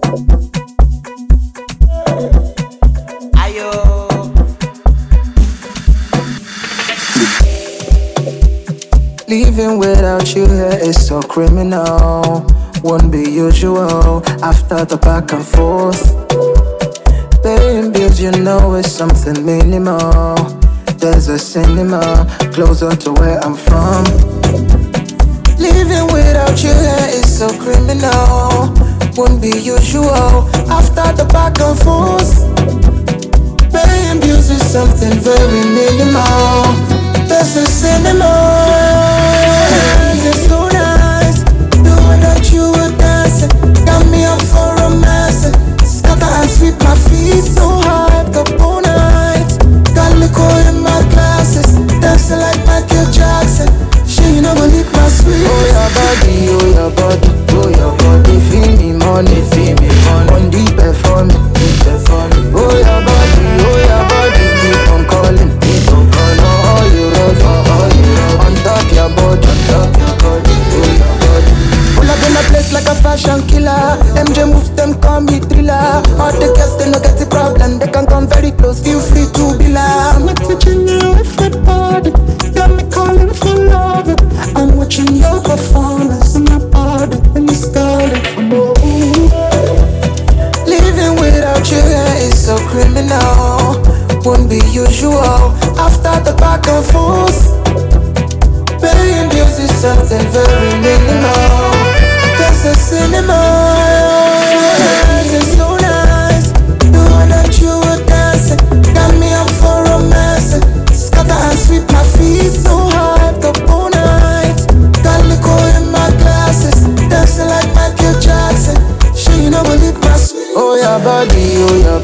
Ayo. Living without you here is so criminal. Won't be usual after the back and forth. Paying bills, you know it's something minimal. There's a cinema closer to where I'm from. Living without you here is so criminal. Won't be usual after the back and forth. Paying bills is something very minimal. There's a cinema. It's so nice. Do without you were dancing. Got me up for romancing. Scatter and sweep my feet so hard. Couple nights. Got liquor in my glasses. Dancing like Michael Jackson. She no go lick my sweet. Oh your body, oh your body, oh your body. Feel me money, feel me money. On deeper for me, deeper for me. Oh your body, keep on calling, keep on calling. All you roll for all you roll. On top your body, on top your body, oh your body. Pull up in a place like a fashion killer. MJ moves them, call me thriller. All the girls they no get the problem. They can come very close, feel free to be like. I'm not touching you with my body. Got me calling for love. I'm watching your performance on my body, and it's calling for more. Living without you here is so criminal. Won't be usual after the back and forth. Paying bills is something very minimal. There's a cinema. It's so nice. Doing that you were dancing. Got me up for romancing. Scatter and sweep my feet so hard. Couple nights. Got liquor in my glasses. Dancing like Michael Jackson. She no go lick my sweet. Oh your body, oh your